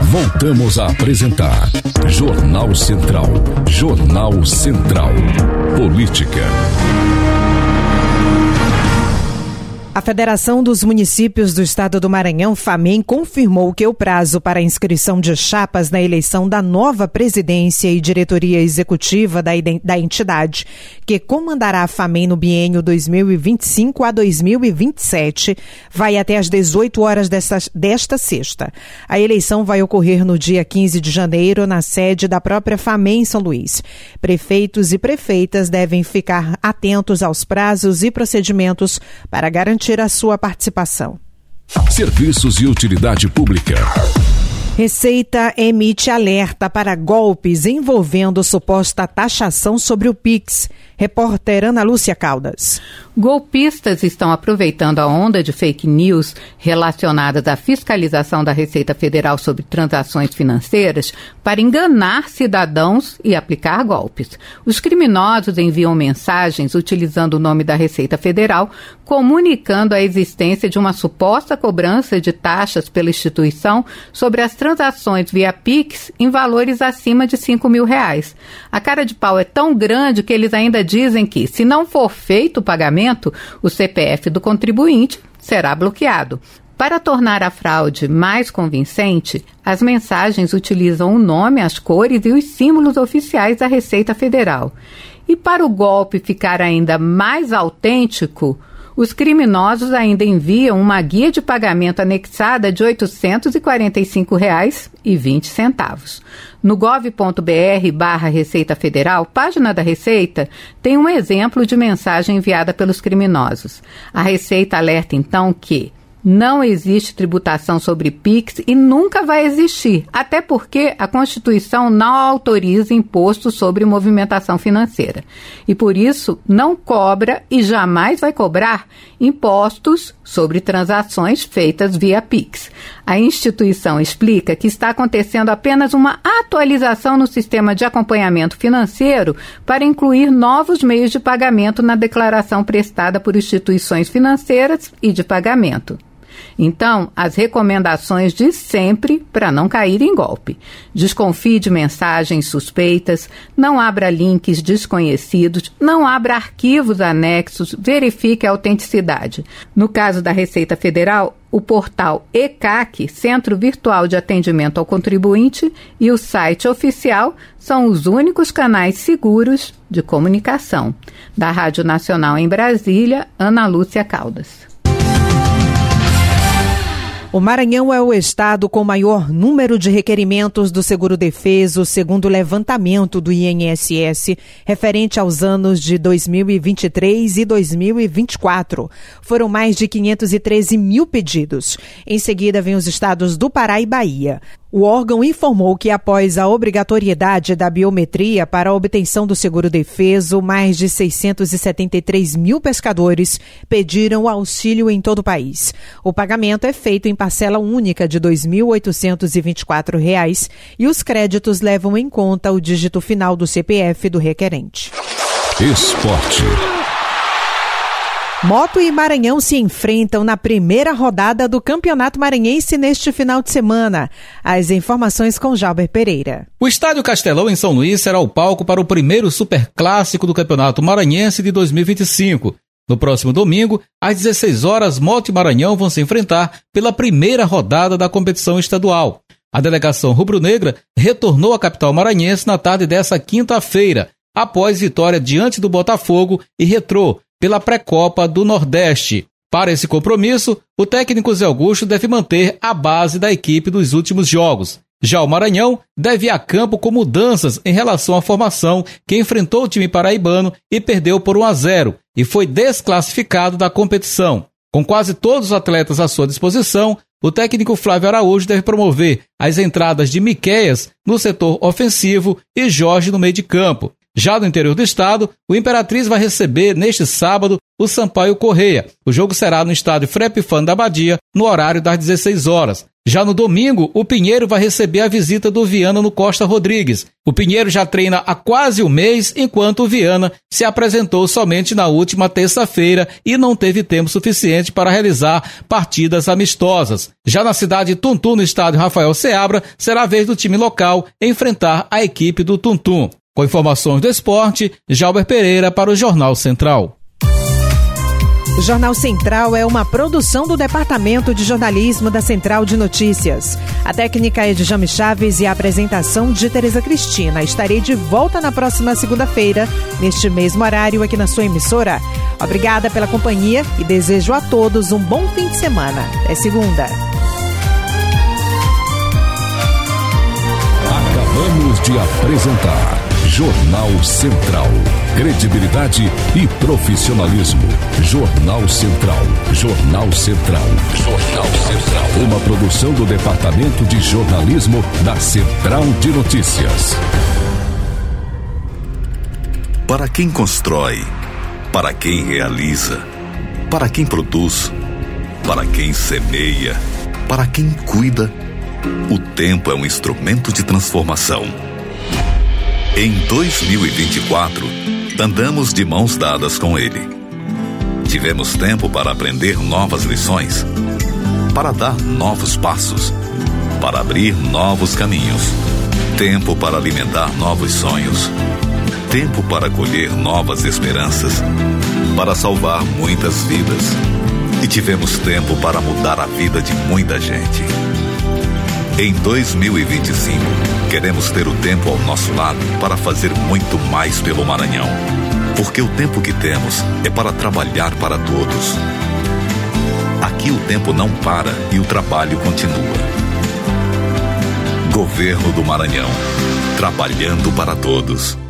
Voltamos a apresentar Jornal Central. Jornal Central. Política. A Federação dos Municípios do Estado do Maranhão, FAMEM, confirmou que o prazo para a inscrição de chapas na eleição da nova presidência e diretoria executiva da entidade, que comandará a FAMEM no biênio 2025 a 2027, vai até às 18 horas desta sexta. A eleição vai ocorrer no dia 15 de janeiro, na sede da própria FAMEM em São Luís. Prefeitos e prefeitas devem ficar atentos aos prazos e procedimentos para garantir a sua participação. Serviços e utilidade pública. Receita emite alerta para golpes envolvendo suposta taxação sobre o Pix. Repórter Ana Lúcia Caldas. Golpistas estão aproveitando a onda de fake news relacionadas à fiscalização da Receita Federal sobre transações financeiras para enganar cidadãos e aplicar golpes. Os criminosos enviam mensagens utilizando o nome da Receita Federal, comunicando a existência de uma suposta cobrança de taxas pela instituição sobre as transações via Pix em valores acima de R$5.000. A cara de pau é tão grande que eles ainda dizem que, se não for feito o pagamento, o CPF do contribuinte será bloqueado. Para tornar a fraude mais convincente, as mensagens utilizam o nome, as cores e os símbolos oficiais da Receita Federal. E para o golpe ficar ainda mais autêntico, os criminosos ainda enviam uma guia de pagamento anexada de R$ 845,20. No gov.br/Receita Federal, página da Receita, tem um exemplo de mensagem enviada pelos criminosos. A Receita alerta então que não existe tributação sobre Pix e nunca vai existir, até porque a Constituição não autoriza imposto sobre movimentação financeira. E por isso não cobra e jamais vai cobrar impostos sobre transações feitas via Pix. A instituição explica que está acontecendo apenas uma atualização no sistema de acompanhamento financeiro para incluir novos meios de pagamento na declaração prestada por instituições financeiras e de pagamento. Então, as recomendações de sempre para não cair em golpe. Desconfie de mensagens suspeitas, não abra links desconhecidos, não abra arquivos anexos, verifique a autenticidade. No caso da Receita Federal, o portal ECAC, Centro Virtual de Atendimento ao Contribuinte, e o site oficial são os únicos canais seguros de comunicação. Da Rádio Nacional em Brasília, Ana Lúcia Caldas. O Maranhão é o estado com maior número de requerimentos do Seguro-Defeso, segundo o levantamento do INSS, referente aos anos de 2023 e 2024. Foram mais de 513 mil pedidos. Em seguida, vem os estados do Pará e Bahia. O órgão informou que, após a obrigatoriedade da biometria para a obtenção do seguro-defeso, mais de 673 mil pescadores pediram auxílio em todo o país. O pagamento é feito em parcela única de R$ 2.824 e os créditos levam em conta o dígito final do CPF do requerente. Esporte. Moto e Maranhão se enfrentam na primeira rodada do Campeonato Maranhense neste final de semana. As informações com Jalber Pereira. O Estádio Castelão, em São Luís, será o palco para o primeiro superclássico do Campeonato Maranhense de 2025. No próximo domingo, às 16 horas, Moto e Maranhão vão se enfrentar pela primeira rodada da competição estadual. A delegação rubro-negra retornou à capital maranhense na tarde dessa quinta-feira, após vitória diante do Botafogo e Retrô, pela pré-copa do Nordeste. Para esse compromisso, o técnico Zé Augusto deve manter a base da equipe dos últimos jogos. Já o Maranhão deve ir a campo com mudanças em relação à formação, que enfrentou o time paraibano e perdeu por 1-0 e foi desclassificado da competição. Com quase todos os atletas à sua disposição, o técnico Flávio Araújo deve promover as entradas de Miqueias no setor ofensivo e Jorge no meio de campo. Já no interior do estado, o Imperatriz vai receber neste sábado o Sampaio Correia. O jogo será no estádio Frepifan da Abadia, no horário das 16 horas. Já no domingo, o Pinheiro vai receber a visita do Viana no Costa Rodrigues. O Pinheiro já treina há quase um mês, enquanto o Viana se apresentou somente na última terça-feira e não teve tempo suficiente para realizar partidas amistosas. Já na cidade de Tuntum, no estádio Rafael Seabra, será a vez do time local enfrentar a equipe do Tuntum. Com informações do esporte, Jalber Pereira para o Jornal Central. O Jornal Central é uma produção do Departamento de Jornalismo da Central de Notícias. A técnica é de Jame Chaves e a apresentação de Tereza Cristina. Estarei de volta na próxima segunda-feira, neste mesmo horário, aqui na sua emissora. Obrigada pela companhia e desejo a todos um bom fim de semana. Até segunda. Acabamos de apresentar Jornal Central. Credibilidade e profissionalismo. Jornal Central. Jornal Central. Jornal Central. Uma produção do Departamento de Jornalismo da Central de Notícias. Para quem constrói, para quem realiza, para quem produz, para quem semeia, para quem cuida, o tempo é um instrumento de transformação. Em 2024, andamos de mãos dadas com ele. Tivemos tempo para aprender novas lições, para dar novos passos, para abrir novos caminhos, tempo para alimentar novos sonhos, tempo para colher novas esperanças, para salvar muitas vidas. E tivemos tempo para mudar a vida de muita gente. Em 2025, queremos ter o tempo ao nosso lado para fazer muito mais pelo Maranhão. Porque o tempo que temos é para trabalhar para todos. Aqui o tempo não para e o trabalho continua. Governo do Maranhão, trabalhando para todos.